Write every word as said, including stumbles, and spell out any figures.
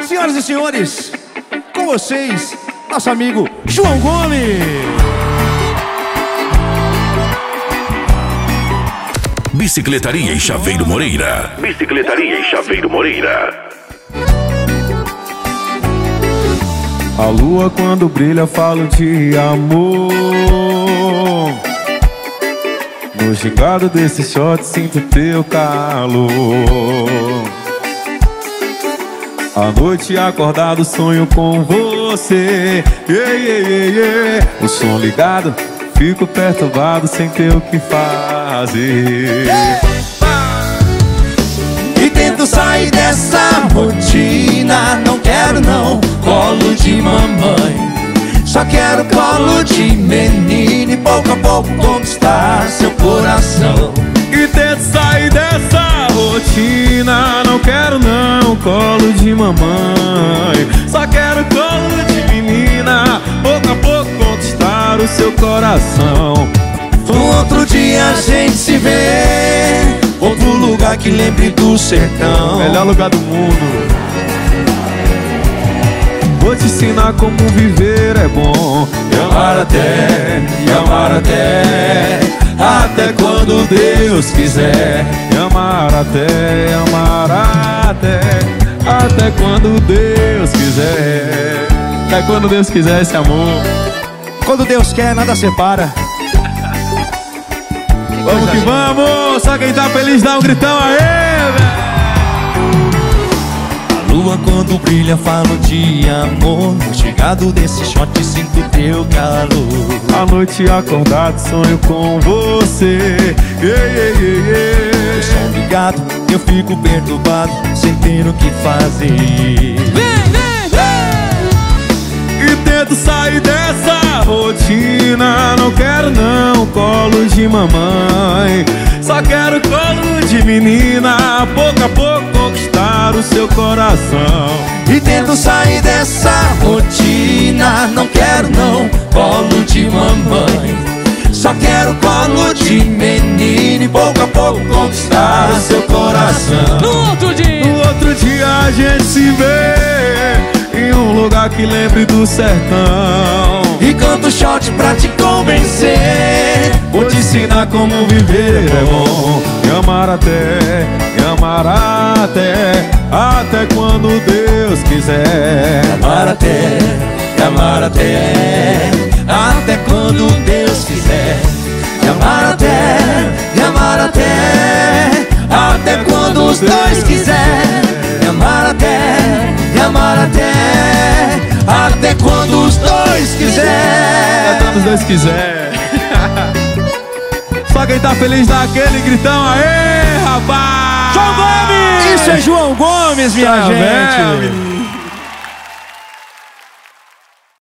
Senhoras e senhores, com vocês, nosso amigo João Gomes. Bicicletaria em Chaveiro Moreira. Bicicletaria em Chaveiro Moreira. A lua quando brilha falo de amor. No gingado desse shot sinto teu calor. À noite acordado sonho com você. Yeah, yeah, yeah, yeah. O som ligado, fico perturbado sem ter o que fazer. E tento sair dessa rotina. Não quero não colo de mamãe, só quero colo de menino e pouco a pouco conquistar seu coração. E tento sair dessa rotina. Não quero não colo de mamãe, só quero colo de menina, pouco a pouco conquistar o seu coração. Um outro dia a gente se vê, outro lugar que lembre do sertão. Melhor lugar do mundo. Vou te ensinar como viver é bom. E amar até, e amar até, até quando Deus quiser. E amar até, e amar até, até quando Deus quiser. Até quando Deus quiser esse amor. Quando Deus quer, nada separa. Vamos que vamos! Só quem tá feliz dá um gritão aí, velho! A lua quando brilha falo de amor. No chegado desse shot sinto teu calor. À noite acordado sonho com você. Yeah, yeah, yeah, yeah. O som ligado, eu fico perturbado sem ter o que fazer. Vem, vem, vem! E tento sair dessa rotina. Não quero não colo de mamãe, só quero colo de menina, pouco a pouco conquistar o seu coração. E tento sair dessa rotina. Não quero não colo de mamãe, só quero colo de menino e pouco a pouco conquistar o seu coração. No outro dia, no outro dia a gente se vê em um lugar que lembre do sertão. E canto shot pra te convencer, vou te ensinar como viver é bom. E amar até, e amar até, até quando Deus quiser. E amar até, e amar até, até quando Deus quiser. E amar até, e amar até, até quando os dois quiser. E amar até, e amar até, até quando os dois quiser. Até quando os dois quiser. Só quem tá feliz dá aquele gritão aí, rapaz! João Gomes! Isso é João Gomes, minha tá gente! Bem,